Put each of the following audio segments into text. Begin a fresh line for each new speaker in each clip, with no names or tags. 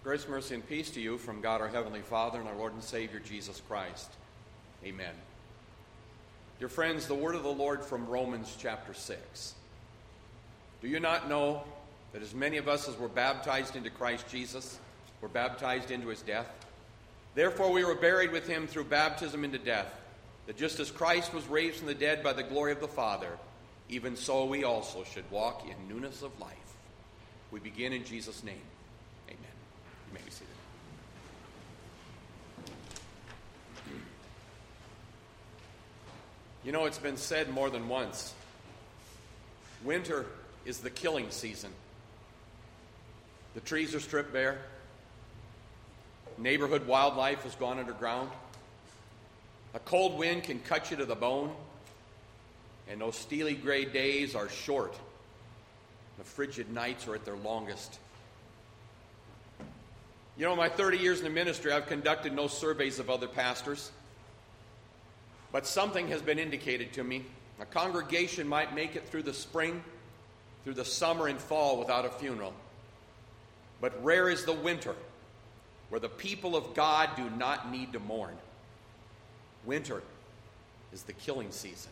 Grace, mercy, and peace to you from God our Heavenly Father and our Lord and Savior Jesus Christ. Amen. Dear friends, the word of the Lord from Romans chapter 6. Do you not know that as many of us as were baptized into Christ Jesus were baptized into his death? Therefore we were buried with him through baptism into death, that just as Christ was raised from the dead by the glory of the Father, even so we also should walk in newness of life. We begin in Jesus' name. Amen. You may be seated. You know, it's been said more than once, winter is the killing season. The trees are stripped bare. Neighborhood wildlife has gone underground. A cold wind can cut you to the bone. And those steely gray days are short. The frigid nights are at their longest. You know, in my 30 years in the ministry, I've conducted no surveys of other pastors. But something has been indicated to me. A congregation might make it through the spring, through the summer and fall without a funeral. But rare is the winter, where the people of God do not need to mourn. Winter is the killing season.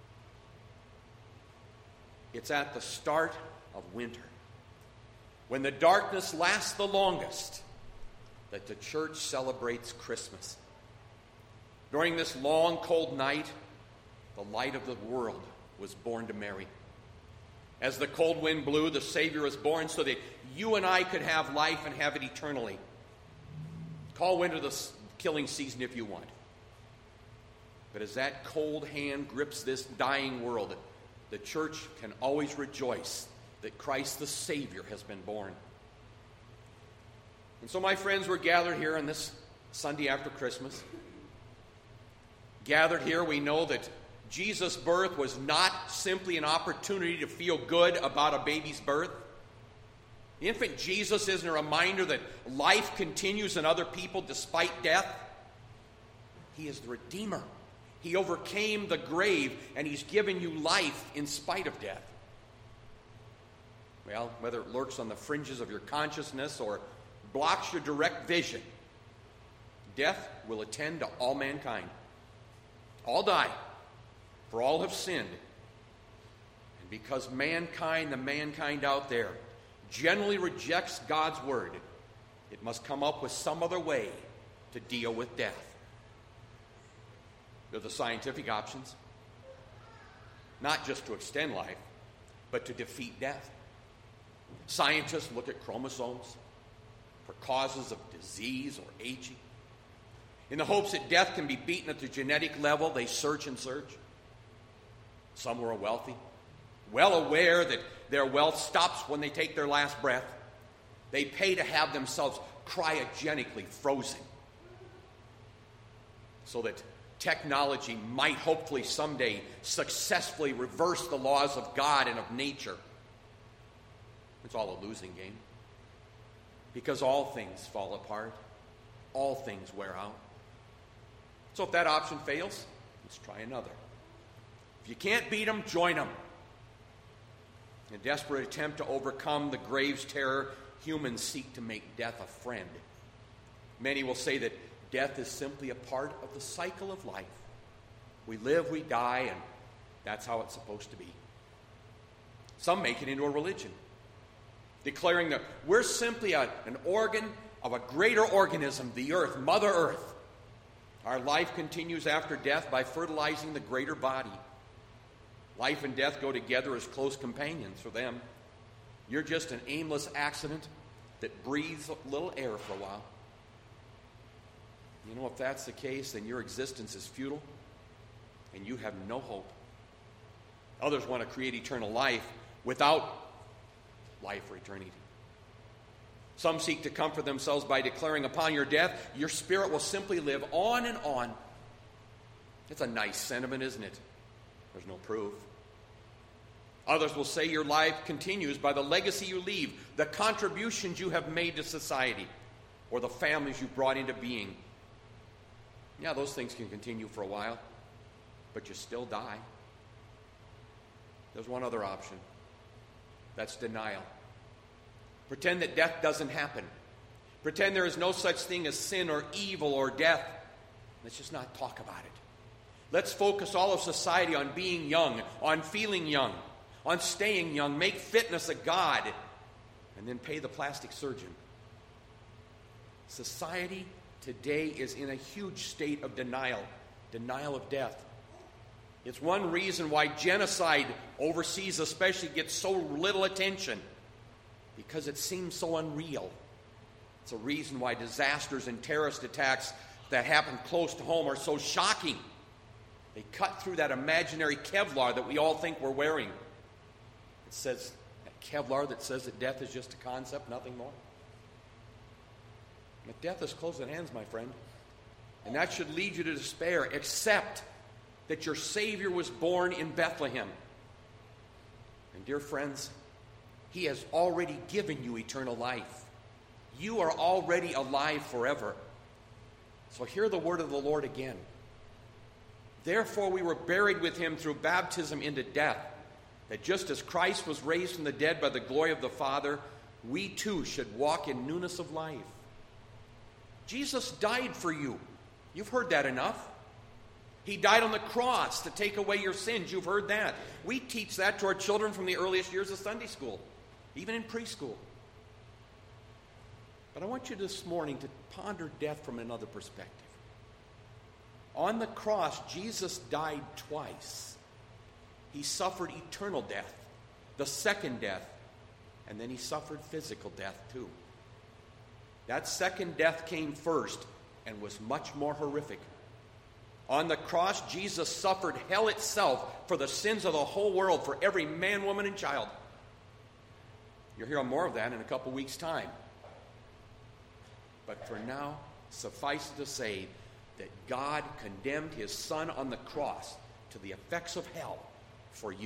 It's at the start of winter, when the darkness lasts the longest, that the church celebrates Christmas. During this long, cold night, the light of the world was born to Mary. As the cold wind blew, the Savior was born so that you and I could have life and have it eternally. Call winter the killing season if you want. But as that cold hand grips this dying world, the church can always rejoice that Christ the Savior has been born. And so, my friends, we're gathered here on this Sunday after Christmas. Gathered here, we know that Jesus' birth was not simply an opportunity to feel good about a baby's birth. The infant Jesus isn't a reminder that life continues in other people despite death. He is the Redeemer. He overcame the grave, and he's given you life in spite of death. Well, whether it lurks on the fringes of your consciousness or blocks your direct vision, death will attend to all mankind. All die, for all have sinned. And because mankind, the mankind out there, generally rejects God's word, it must come up with some other way to deal with death. They're the scientific options. Not just to extend life, but to defeat death. Scientists look at chromosomes for causes of disease or aging. In the hopes that death can be beaten at the genetic level, they search and search. Some who are wealthy, well aware that their wealth stops when they take their last breath, they pay to have themselves cryogenically frozen so that technology might hopefully someday successfully reverse the laws of God and of nature. It's all a losing game, because all things fall apart. All things wear out. So if that option fails, let's try another. If you can't beat them, join them. In a desperate attempt to overcome the grave's terror, humans seek to make death a friend. Many will say that death is simply a part of the cycle of life. We live, we die, and that's how it's supposed to be. Some make it into a religion, declaring that we're simply an organ of a greater organism, the earth, Mother Earth. Our life continues after death by fertilizing the greater body. Life and death go together as close companions for them. You're just an aimless accident that breathes a little air for a while. You know, if that's the case, then your existence is futile and you have no hope. Others want to create eternal life without life for eternity. Some seek to comfort themselves by declaring upon your death, your spirit will simply live on and on. It's a nice sentiment, isn't it? There's no proof. Others will say your life continues by the legacy you leave, the contributions you have made to society, or the families you brought into being. Yeah, those things can continue for a while, but you still die. There's one other option. That's denial. Pretend that death doesn't happen. Pretend there is no such thing as sin or evil or death. Let's just not talk about it. Let's focus all of society on being young, on feeling young, on staying young, make fitness a god, and then pay the plastic surgeon. Society today is in a huge state of denial of death. It's one reason why genocide overseas especially gets so little attention, because it seems so unreal. It's a reason why disasters and terrorist attacks that happen close to home are so shocking. They cut through that imaginary Kevlar that we all think we're wearing. It says, that Kevlar that says that death is just a concept, nothing more. But death is close at hand, my friend. And that should lead you to despair, except that your Savior was born in Bethlehem. And dear friends, He has already given you eternal life. You are already alive forever. So hear the word of the Lord again. Therefore we were buried with Him through baptism into death, that just as Christ was raised from the dead by the glory of the Father, we too should walk in newness of life. Jesus died for you. You've heard that enough. He died on the cross to take away your sins. You've heard that. We teach that to our children from the earliest years of Sunday school, even in preschool. But I want you this morning to ponder death from another perspective. On the cross, Jesus died twice. He suffered eternal death, the second death, and then He suffered physical death too. That second death came first and was much more horrific. On the cross, Jesus suffered hell itself for the sins of the whole world, for every man, woman, and child. You'll hear more of that in a couple weeks' time. But for now, suffice it to say that God condemned His Son on the cross to the effects of hell for you.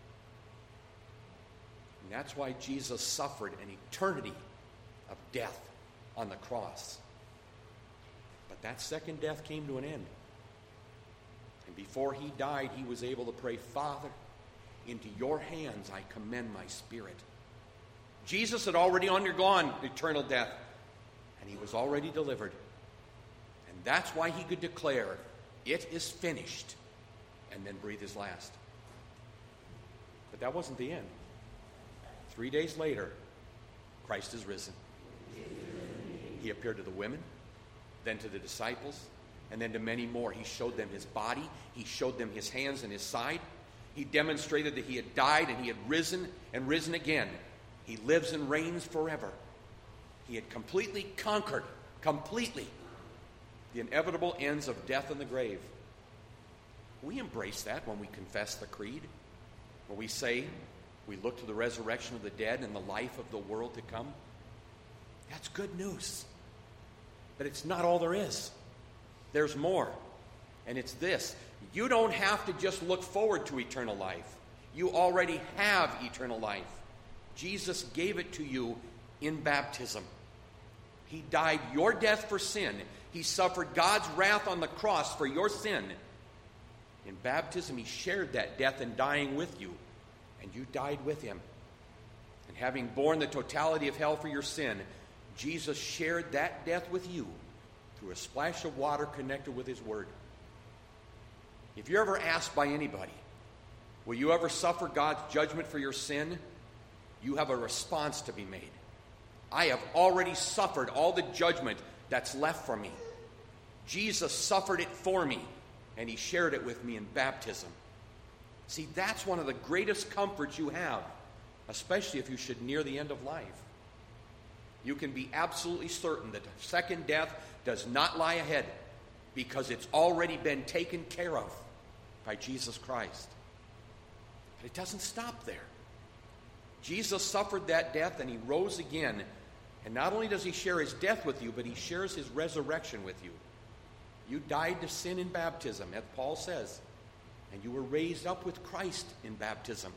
And that's why Jesus suffered an eternity of death on the cross. But that second death came to an end. And before He died, He was able to pray, Father, into your hands I commend my spirit. Jesus had already undergone eternal death, and He was already delivered. And that's why He could declare, it is finished, and then breathe His last. But that wasn't the end. 3 days later, Christ is risen. He appeared to the women, then to the disciples, and then to many more. He showed them His body. He showed them His hands and His side. He demonstrated that He had died and He had risen and risen again. He lives and reigns forever. He had completely conquered, the inevitable ends of death and the grave. We embrace that when we confess the creed. When we say we look to the resurrection of the dead and the life of the world to come. That's good news. But it's not all there is. There's more. And it's this. You don't have to just look forward to eternal life. You already have eternal life. Jesus gave it to you in baptism. He died your death for sin. He suffered God's wrath on the cross for your sin. In baptism, He shared that death and dying with you. And you died with Him. And having borne the totality of hell for your sin, Jesus shared that death with you through a splash of water connected with His Word. If you're ever asked by anybody, will you ever suffer God's judgment for your sin? You have a response to be made. I have already suffered all the judgment that's left for me. Jesus suffered it for me, and He shared it with me in baptism. See, that's one of the greatest comforts you have, especially if you should near the end of life. You can be absolutely certain that the second death does not lie ahead, because it's already been taken care of by Jesus Christ. But it doesn't stop there. Jesus suffered that death and He rose again. And not only does He share His death with you, but He shares His resurrection with you. You died to sin in baptism, as Paul says, and you were raised up with Christ in baptism.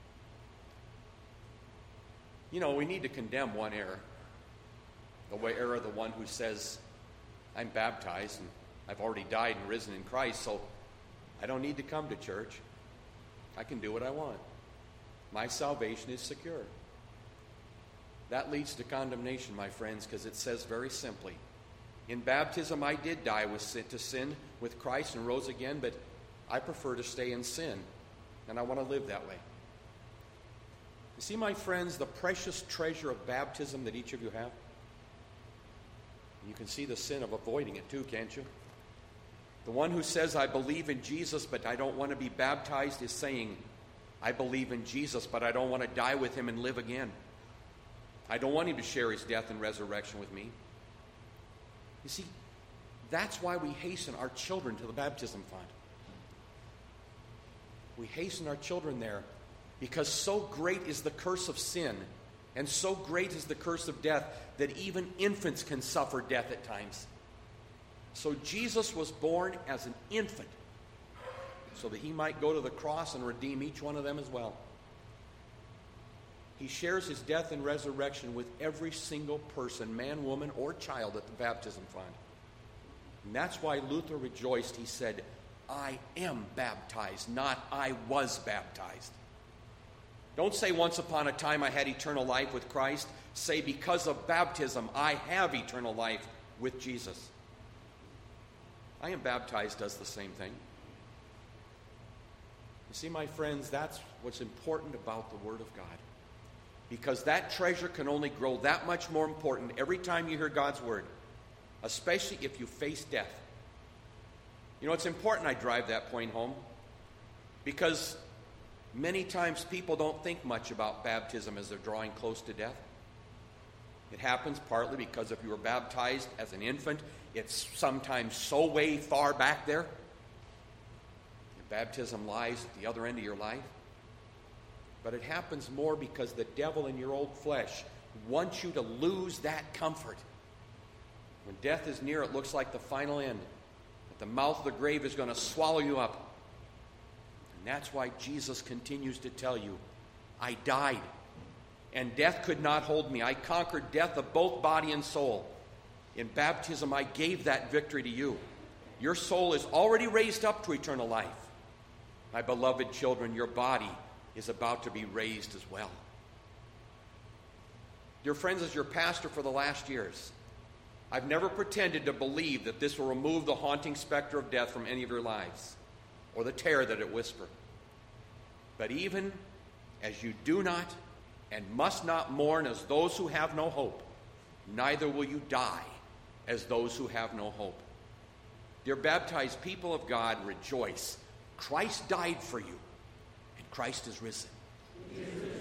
You know, we need to condemn one error. The error of the one who says, I'm baptized and I've already died and risen in Christ, so I don't need to come to church. I can do what I want. My salvation is secure. That leads to condemnation, my friends, because it says very simply, in baptism I did die to sin with Christ and rose again, but I prefer to stay in sin, and I want to live that way. You see, my friends, the precious treasure of baptism that each of you have? You can see the sin of avoiding it too, can't you? The one who says, I believe in Jesus, but I don't want to be baptized, is saying, I believe in Jesus, but I don't want to die with him and live again. I don't want him to share his death and resurrection with me. You see, that's why we hasten our children to the baptism font. We hasten our children there because so great is the curse of sin and so great is the curse of death that even infants can suffer death at times. So Jesus was born as an infant so that he might go to the cross and redeem each one of them as well. He shares his death and resurrection with every single person, man, woman, or child at the baptism font. And that's why Luther rejoiced. He said, I am baptized, not I was baptized. Don't say once upon a time I had eternal life with Christ. Say because of baptism I have eternal life with Jesus. I am baptized does the same thing. You see, my friends, that's what's important about the Word of God. Because that treasure can only grow that much more important every time you hear God's Word, especially if you face death. You know, it's important I drive that point home because many times people don't think much about baptism as they're drawing close to death. It happens partly because if you were baptized as an infant, it's sometimes so way far back there. Your baptism lies at the other end of your life. But it happens more because the devil in your old flesh wants you to lose that comfort. When death is near, it looks like the final end. That the mouth of the grave is going to swallow you up. And that's why Jesus continues to tell you, I died, and death could not hold me. I conquered death of both body and soul. In baptism, I gave that victory to you. Your soul is already raised up to eternal life. My beloved children, your body is about to be raised as well. Dear friends, as your pastor for the last years, I've never pretended to believe that this will remove the haunting specter of death from any of your lives, or the terror that it whispers. But even as you do not and must not mourn as those who have no hope, neither will you die as those who have no hope. Dear baptized people of God, rejoice. Christ died for you, and Christ is risen.